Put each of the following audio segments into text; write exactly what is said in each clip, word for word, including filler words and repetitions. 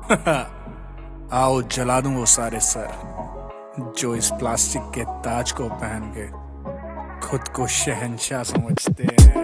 आओ जला दूं वो सारे सर जो इस प्लास्टिक के ताज को पहन के खुद को शहंशाह समझते हैं।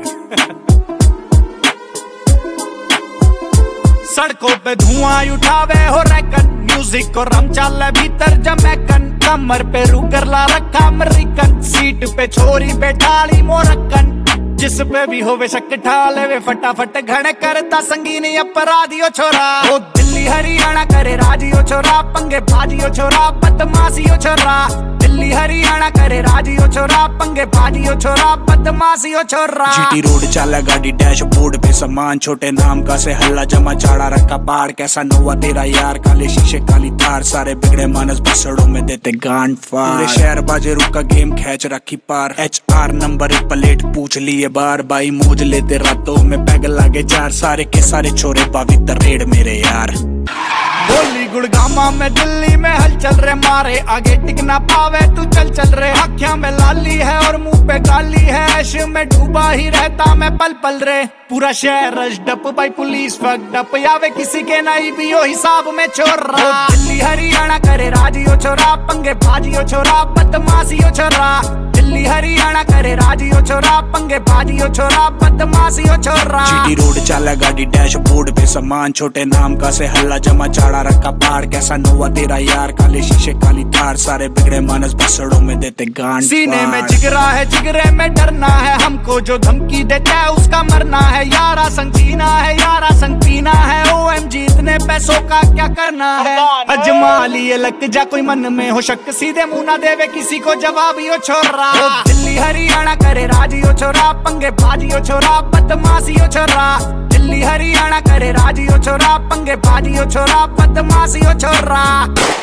सड़कों पे धुआं उठावे हो रैकन, म्यूजिक और रम चाले भीतर जमैकन, कमर पे रूकर ला रखा अमेरिकन, सीट पे छोरी बैठाली मोरक्कन, जिस पे भी होवे शक ठाले वे फटाफट घण करता संगीन अपराधियो छोरा। ओ दिल्ली हरियाणा करे राजियो छोरा, पंगे बाजियो छोरा, बदमाशियो छोरा। दिल्ली हरियाणा करे राजियो छोरा, पंगे बाजियो छोरा, बदमाशियो छोरा। जीटी रोड चाला गाड़ी डैशबोर्ड पे सामान, छोटे नाम का से हल्ला जमा चाड़ा रखा बाढ़, कैसा नोवा तेरा यार, काले शीशे काली तार, सारे बिगड़े मानस बसड़ों में देते गांड फाड़। पूरे शहर बाजे रुका गेम खेच रखी पार, एच आर नंबर प्लेट पूछ लिए बार, बाई मौज लेते रातों में पैग लागे चार, सारे के सारे छोरे पवित्र रेड मेरे यार। बोली गुड़गामा में दिल्ली में हलचल रे मारे, आगे टिक ना पावे तू चल चल रे, आँखों में लाली है और मुंह पे गाली है, ऐश में डूबा ही रहता मैं पल पल रे। पूरा शहर रशडप बाई पुलिस फकडप, यावे किसी के नहीं भी हो हिसाब में छोरा। दिल्ली हरियाणा करे राजियो छोरा, पंगे बाजियो छोरा, बदमाशियो छोरा। दिल्ली हरियाणा करे राजियो छोरा, पंगे बाजियो छोरा, बदमाशियो छोरा। जीटी रोड चाला गाड़ी डैशबोर्ड पे सामान, छोटे नाम का से हल्ला जमा चाड़ा रखा बाढ़, कैसा नोवा तेरा यार, काले शीशे काली तार, सारे बिगड़े मानस बसड़ों में देते गांड। सीने में जिगरा है जिगरे में डरना है, हमको जो धमकी देता है उसका मरना है, यारा संग जीना है यारा संग पीना है, ओ एम जी इतने पैसों का क्या करना है। अजमा लिए लग जा कोई मन में हो शक, सीधे मुंह ना देवे किसी को जवाब यो छोरा। दिल्ली हरियाणा करे राजियो छोरा, पंगे बाजियो छोरा, बदमाशियो छोरा। दिल्ली हरियाणा करे राजियो छोरा, पंगे बाजियो छोरा, बदमाशियो छोरा।